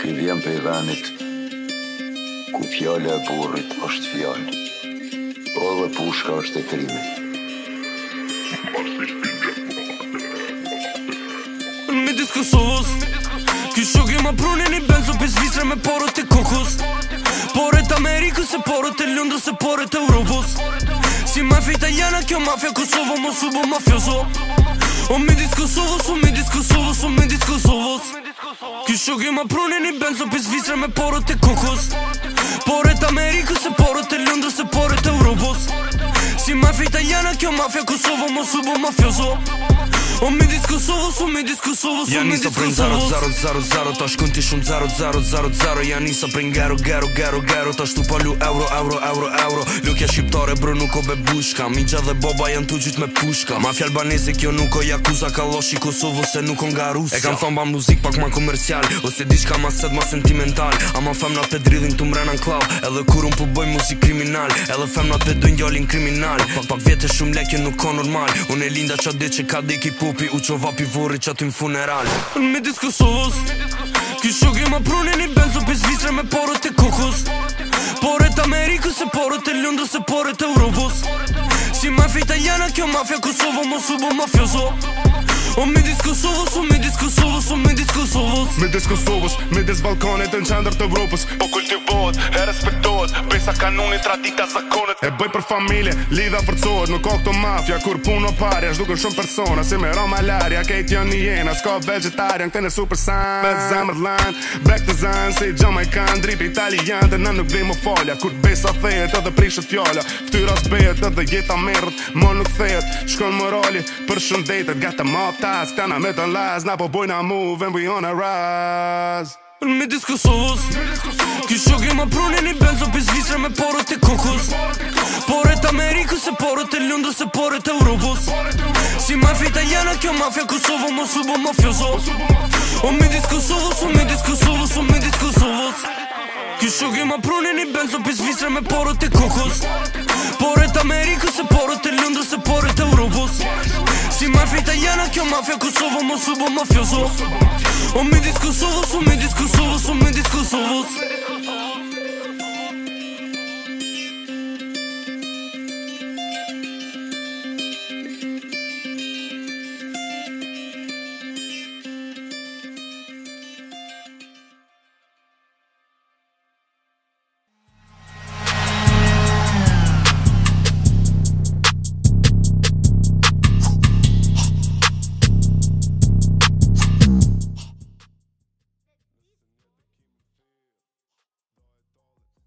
Ky vjen për i venit ku fjale e burrit është fjallë, po dhe pushka është e trimi. Në midis Kosovës ky shoki ma prunin i benzo për Zvicra me porët e kokos, porët Amerikës e porët e Londrës e porët e Europës. Si mafia italiana kjo mafia Kosovo mos u bo mafioso. O midis Kosovës, o midis Kosovës, o midis Kosovës. Ky shoki ma prunin i benzo për Zvicra me porët e kokos, porët Amerikës e porët e Londrës e porët e Europës. Si mafia italiana kjo mafia Kosovo mos u bo mafioso. O midis Kosovës, o midis Kosovës, o midis Kosovës. Ja nisa prin 0-0-0, ta shkun ti shumë 0-0-0-0. Ja nisa prin gero, ta shtu palu euro. Lukja shqiptare bro nuk o be bushka, Migja dhe boba janë tu gjyt me pushka. Mafja albanese kjo nuk o jakuza, ka loshi Kosovës se nuk o nga Rusja. E kam thon ba muzik pak ma komercial, ose diçka ma set ma sentimental. Ama femnat pe dridhin tu mrena n'klav, edhe kur unë pu boj muzik kriminal, edhe femnat pe dojnë gjallin kriminal. Pak vjetë shumë lekje nuk ka normal, unë e linda qa dit që ka deki pupi, u qova pi vorri qa ty m'funeral. Në midis Kosovës ky shoki ma prunin i benzo për Zvicra me porët e kokos, porët Amerikës e porët e Londrës e porët e Europës. Si mafia italiana kjo mafia Kosovo mos u bo mafioso. O midis Kosovës, o midis Kosovës, o midis Kosovës. Midis Kosovës, midis Ballkanit në qendër të Evropës. Po kultivohet, e respektohet, besa kanuni, tradita, zakonet. E bëj për familje, lidha forcohet, nuk ka këto mafia, kur puno parja, zhduken shumë persona, si me ro malaria, kejt janë jena, s'ka vegetarian, këtën e super san, me zemër lan, back to zan, si Jamaican, drip italian, dhe në nuk vim o falja, kur besa thejet edhe prishet fjalla, ftyra s'bejet edhe jeta merët, më nuk thejet, shkon morali, për shëndetet, gata map tas, këtana me të nlaz, na po bojna move and we on a rise. Në midis Kosovës ky shoki ma prunin i benzo për Zvicra me porët e kokos, porët Amerikës e porët e Londrës e porët e Europës. Si mafia italiana kjo mafia Kosovo mos u bo mafioso. O midis Kosovës, o midis Kosovës, o midis Kosovës. Ky shoki ma prunin i benzo për Zvicra me porët e kokos, porët Amerikës e porët e Londrës e porët e Europës. Si mafia italiana kjo mafia Kosovo mos u bo mafioso. O midis Kosovës, o midis Kosovës, o midis Kosovës.